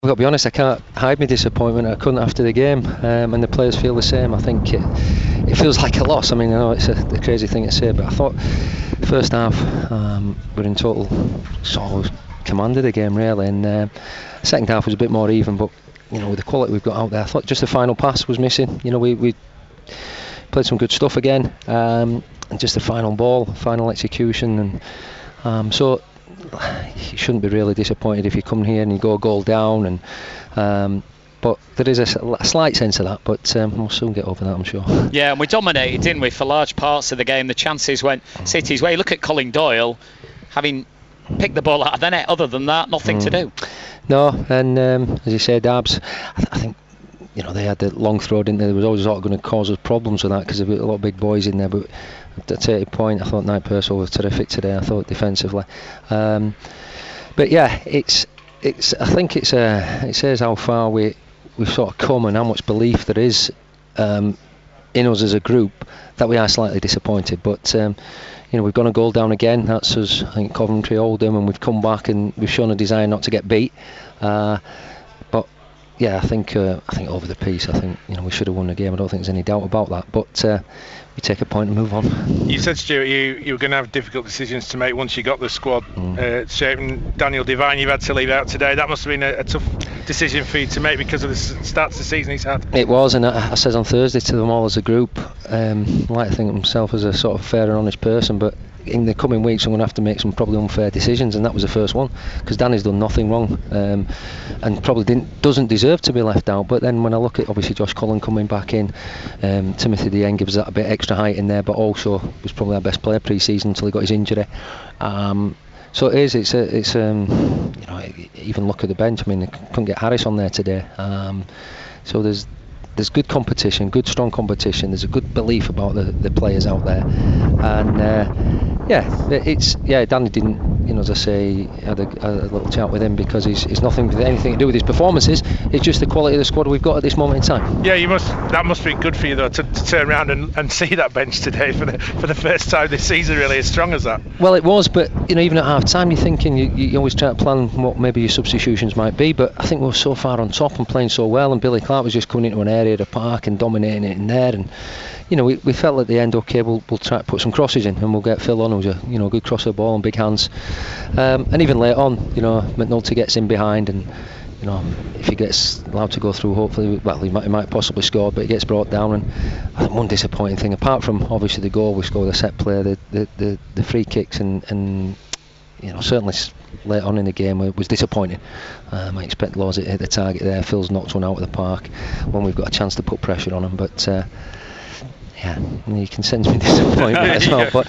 I've got to be honest, I can't hide my disappointment. I couldn't after the game, and the players feel the same. I think it feels like a loss. I mean, I know it's a crazy thing to say, but I thought first half we're in total sort of commanded the game really, and second half was a bit more even. But with the quality we've got out there, I thought just the final pass was missing. We played some good stuff again, and just the final ball, final execution, and so. You shouldn't be really disappointed if you come here and you go a goal down, and but there is a slight sense of that, but we'll soon get over that, I'm sure. Yeah, and we dominated, didn't we, for large parts of the game. The chances went City's way. Look at Colin Doyle, having picked the ball out of the net. Other than that, nothing to do. No, and as you said, Dabs, I think they had the long throw, didn't they? There was always sort of going to cause us problems with that because there were a lot of big boys in there, but at 30 point I thought Knight Purcell was terrific today. I thought defensively, but yeah, I think it says how far we've sort of come and how much belief there is in us as a group, that we are slightly disappointed, but we've gone a goal down again. That's us, I think, Coventry, Oldham, and we've come back and we've shown a desire not to get beat, but yeah, I think over the piece, I think we should have won the game. I don't think there's any doubt about that. But we take a point and move on. You said, Stuart, you were going to have difficult decisions to make once you got the squad shaping. Daniel Devine, you've had to leave out today. That must have been a tough decision for you to make because of the start to the season he's had. It was, and I said on Thursday to them all as a group, I like to think of myself as a sort of fair and honest person, but in the coming weeks I'm going to have to make some probably unfair decisions, and that was the first one, because Danny's done nothing wrong, and probably doesn't deserve to be left out. But then when I look at obviously Josh Cullen coming back in, Timothy Dieng gives that a bit extra height in there, but also was probably our best player pre-season until he got his injury. So it's even look at the bench. I mean, they couldn't get Harris on there today, so there's good competition, good strong competition. There's a good belief about the players out there, and Danny didn't, as I say, had a little chat with him because it's nothing anything to do with his performances. It's just the quality of the squad we've got at this moment in time. Yeah, that must be good for you though to turn around and see that bench today for the first time this season, really as strong as that. Well, it was, but even at half time you're thinking you always try to plan what maybe your substitutions might be, but I think we were so far on top and playing so well, and Billy Clark was just coming into an area of the park and dominating it in there, and we felt at the end, okay, we'll try to put some crosses in and we'll get Phil on, who's a good crosser ball and big hands, and even later on, McNulty gets in behind, and if he gets allowed to go through, hopefully, well, he might possibly score, but he gets brought down. And I think one disappointing thing, apart from obviously the goal we scored, the set play, the free kicks, and certainly late on in the game was disappointing. I expect Laws to hit the target there. Phil's knocked one out of the park when we've got a chance to put pressure on him, but yeah, you can sense me disappointment as well. But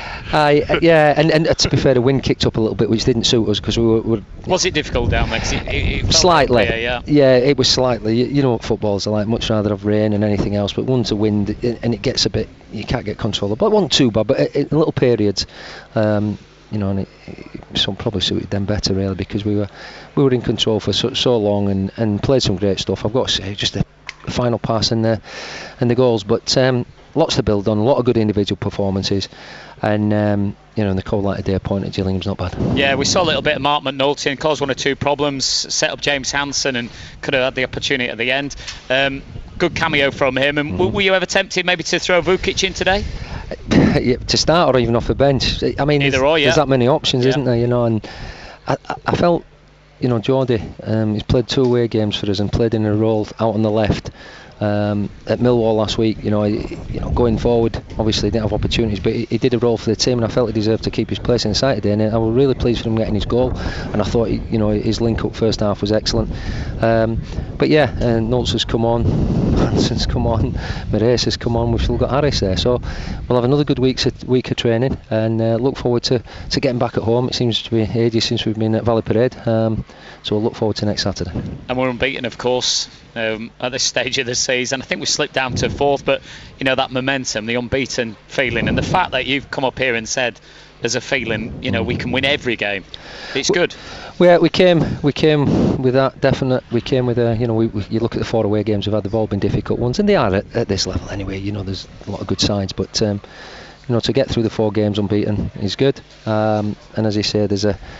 and to be fair, the wind kicked up a little bit, which didn't suit us because we were. Was it difficult down there? It slightly. Clear, yeah, it was slightly. You know what football's like. Much rather have rain than anything else. But once the wind, and it gets a bit, you can't get control of. But it wasn't too bad. But in little periods, and it probably suited them better really, because we were in control for so long and played some great stuff. I've got to say, just the final pass and the goals, but. Lots to build on, a lot of good individual performances, and the cold light of day point at Gillingham's not bad. Yeah, we saw a little bit of Mark McNulty and caused 1 or 2 problems, set up James Hansen and could have had the opportunity at the end. Good cameo from him. And were you ever tempted maybe to throw Vukic in today? Yeah, to start or even off the bench? I mean, there's that many options, isn't there? And I felt, Geordie, he's played 2 away games for us and played in a role out on the left. At Millwall last week, going forward, obviously he didn't have opportunities, but he did a role for the team, and I felt he deserved to keep his place in the side today, and I was really pleased for him getting his goal, and I thought his link-up first half was excellent. But yeah, Nolts has come on, Hanson's come on, Marais has come on, we've still got Harris there, so we'll have another good week of training, and look forward to getting back at home. It seems to be ages since we've been at Valley Parade, so we'll look forward to next Saturday. And we're unbeaten, of course, at this stage of the season. I think we slipped down to 4th, but that momentum, the unbeaten feeling, and the fact that you've come up here and said there's a feeling we can win every game, it's good. We came with that definite. We came with you look at the 4 away games we've had, they've all been difficult ones, and they are at this level anyway. There's a lot of good sides, but to get through the 4 games unbeaten is good, and as you say, there's a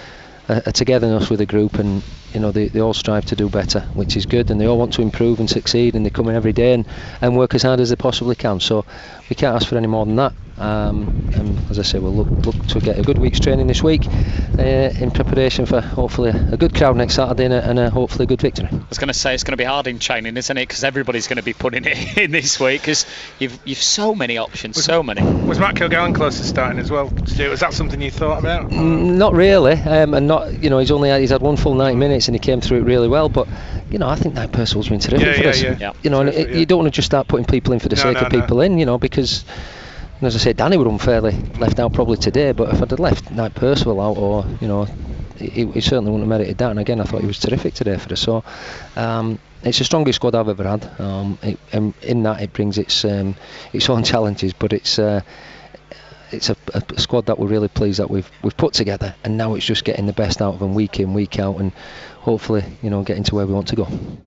a togetherness with the group, and they all strive to do better, which is good, and they all want to improve and succeed, and they come in every day and work as hard as they possibly can. So we can't ask for any more than that. And as I say, we'll look to get a good week's training this week in preparation for hopefully a good crowd next Saturday and hopefully a good victory. I was going to say it's going to be hard in training, isn't it? Because everybody's going to be putting it in this week, because you've so many options, so many. Was Matt Kilgallen close to starting as well, Stuart? Was that something you thought about? Not really, and not he's had one full 90 minutes and he came through it really well, but I think that Percival's been terrific for us. You don't want to just start putting people in for the sake of people in, because as I say, Danny would unfairly left out probably today, but if I'd have left Knight Percival out, or he certainly wouldn't have merited that. And again, I thought he was terrific today for us. So it's the strongest squad I've ever had. In that it brings its own challenges, but it's a squad that we're really pleased that we've put together, and now it's just getting the best out of them week in, week out, and hopefully getting to where we want to go.